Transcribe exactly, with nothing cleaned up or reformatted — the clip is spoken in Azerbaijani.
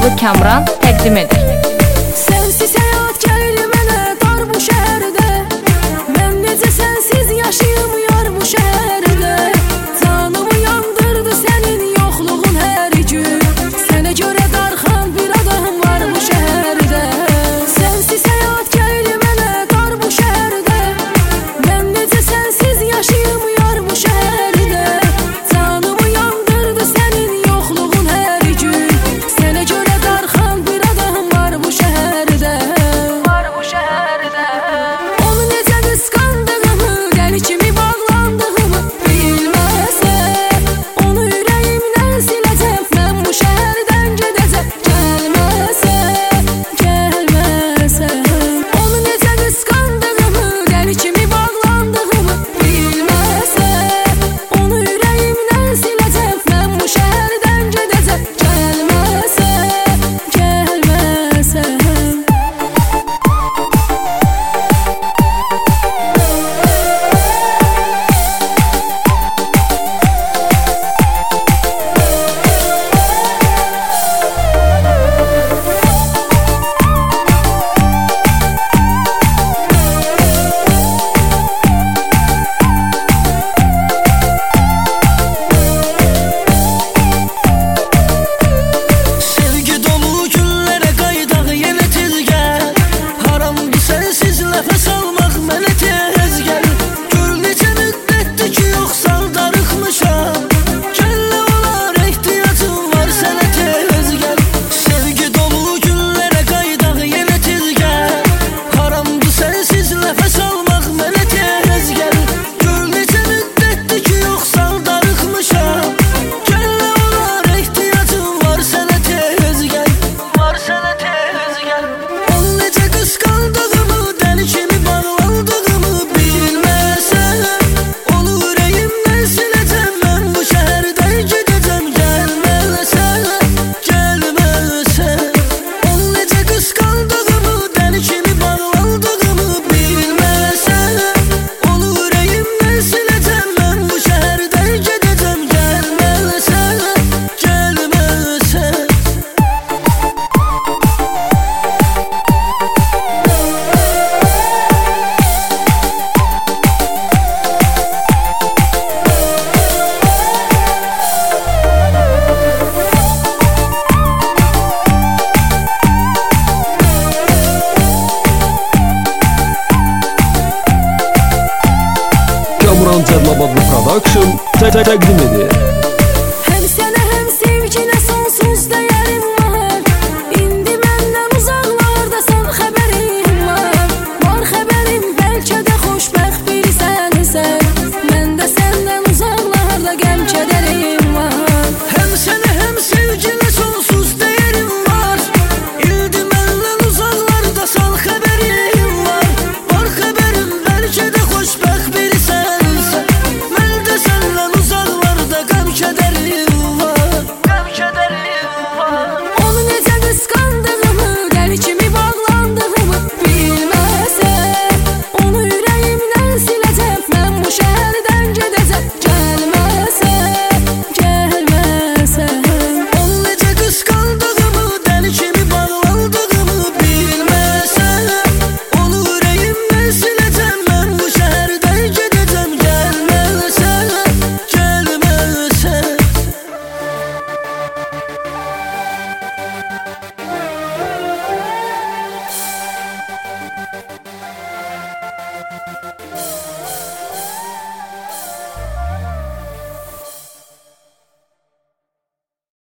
Cəlilabadlı Kamran təqdim edir. Sensiz həyat gəlir mənə dar bu şəhərdə, mən necə sensiz yaşayım yar bu şəhərdə. Canımı yandırdı sənin yoxluğun hər gün, sənə görə darxan bir adam var bu şəhərdə. Sensiz həyat gəlir mənə dar bu şəhərdə, mən necə sensiz yaşayım yar bu şəhərdə. Canımı yandırdı sənin yoxluğun hər gün, sənə görə darxan bir adam var bu şəhərdə. Var bu şəhərdə. Onu necə qısqandığımı, dəli kimi bağlandığımı bilməsən, onu ürəyimdən siləcəm, mən bu şəhərdən gedəcəm. Gəlməsən, gəlməsən. Onu necə qısqandığımı, dəli kimi bağlandığımı bilməsən, onu ürəyimdən siləcəm, mən bu şəhərdən gedəcəm. Gəlməsən, gəlməsən. Sevgi dolu günlərə qayıdaq yenə tez gəl. Haramdır sənsiz nəfəs almaq mənə tez gəl. Gör necə müddətdir ki yoxsan darıxmışam, kəllə olar ehtiyacım var sənə tez gəl. Sevgi dolu günlərə qayıdaq yenə tez gəl. Haramdır sənsiz nəfəs almaq mənə tez gəl. Gör necə müddətdir ki yoxsan darıxmışam, kəllə olar ehtiyacım var sənə tez gəl. Var sənə tez gəl. Onu necə qısqandığımı, dəli kimi bağlandığımı bilməsən, onu ürəyimdən siləcəm, mən bu şəhərdən gedəcəm. Gəlməsən, gəlməsən. Onu necə qısqandığımı, dəli kimi bağlandığımı bilməsən, onu ürəyimdən siləcəm, mən bu şəhərdən gedəcəm. Gəlməsən, gəlməsən. Kamran Cəlilabadlı Production təqdim edir.